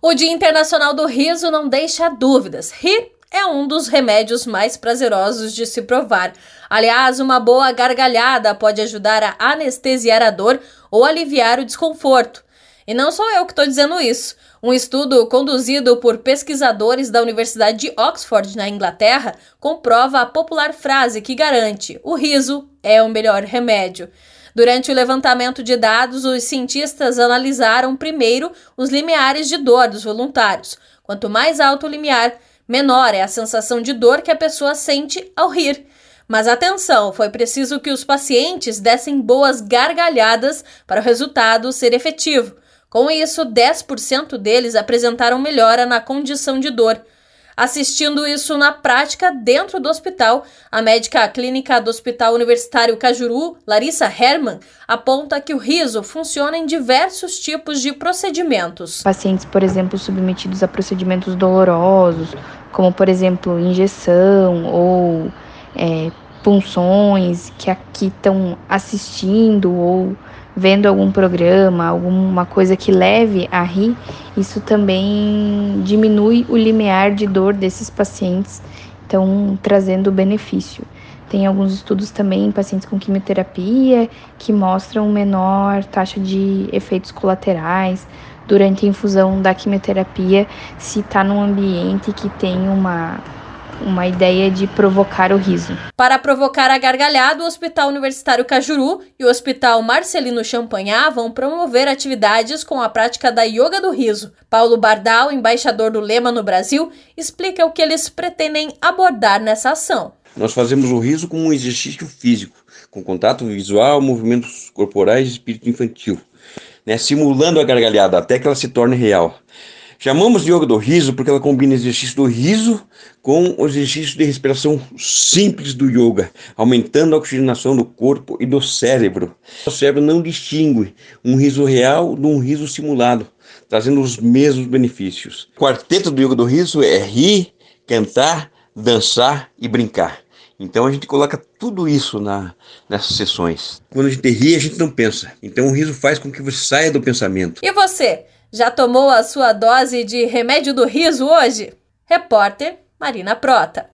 O Dia Internacional do Riso não deixa dúvidas. Rir é um dos remédios mais prazerosos de se provar. Aliás, uma boa gargalhada pode ajudar a anestesiar a dor ou aliviar o desconforto. E não sou eu que estou dizendo isso. Um estudo conduzido por pesquisadores da Universidade de Oxford, na Inglaterra, comprova a popular frase que garante: o riso é o melhor remédio. Durante o levantamento de dados, os cientistas analisaram primeiro os limiares de dor dos voluntários. Quanto mais alto o limiar, menor é a sensação de dor que a pessoa sente ao rir. Mas atenção, foi preciso que os pacientes dessem boas gargalhadas para o resultado ser efetivo. Com isso, 10% deles apresentaram melhora na condição de dor. Assistindo isso na prática dentro do hospital, a médica clínica do Hospital Universitário Cajuru, Larissa Herman, aponta que o riso funciona em diversos tipos de procedimentos. Pacientes, por exemplo, submetidos a procedimentos dolorosos, como, por exemplo, injeção ou punções, que aqui estão assistindo ou vendo algum programa, alguma coisa que leve a rir, isso também diminui o limiar de dor desses pacientes, então trazendo benefício. Tem alguns estudos também em pacientes com quimioterapia que mostram menor taxa de efeitos colaterais durante a infusão da quimioterapia, se está num ambiente que tem uma ideia de provocar o riso. Para provocar a gargalhada, o Hospital Universitário Cajuru e o Hospital Marcelino Champagnat vão promover atividades com a prática da yoga do riso. Paulo Bardal, embaixador do Lema no Brasil, explica o que eles pretendem abordar nessa ação. Nós fazemos o riso como um exercício físico, com contato visual, movimentos corporais e espírito infantil, simulando a gargalhada até que ela se torne real. Chamamos de yoga do riso porque ela combina exercício do riso com os exercícios de respiração simples do yoga, aumentando a oxigenação do corpo e do cérebro. O cérebro não distingue um riso real de um riso simulado, trazendo os mesmos benefícios. O quarteto do yoga do riso é rir, cantar, dançar e brincar. Então a gente coloca tudo isso nessas sessões. Quando a gente ri, a gente não pensa. Então o riso faz com que você saia do pensamento. E você? Já tomou a sua dose de remédio do riso hoje? Repórter Marina Prota.